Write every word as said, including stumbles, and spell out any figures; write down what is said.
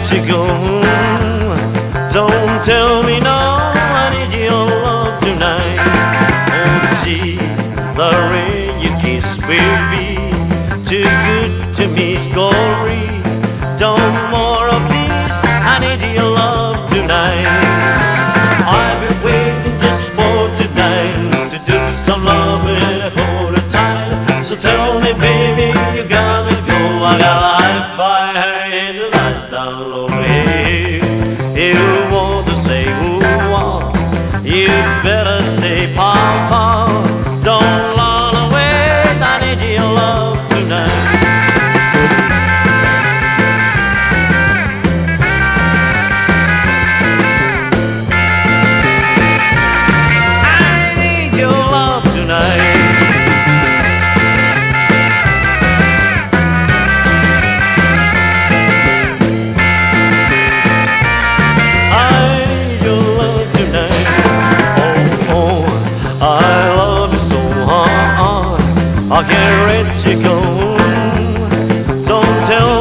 let you go. Don't tell me no, I need your love tonight. Oh, gee, the way you kiss, baby, too good to miss, glory. Don't more, oh, please, I need your love tonight. I've been waiting just for tonight to do some loving for the time. So tell me, baby, you gotta go. I got a high fire in the lights down low. Hey, you want to say ooh, ah, you better stay, papa. Don't run away, I need your love tonight. I can't let you go. Don't tell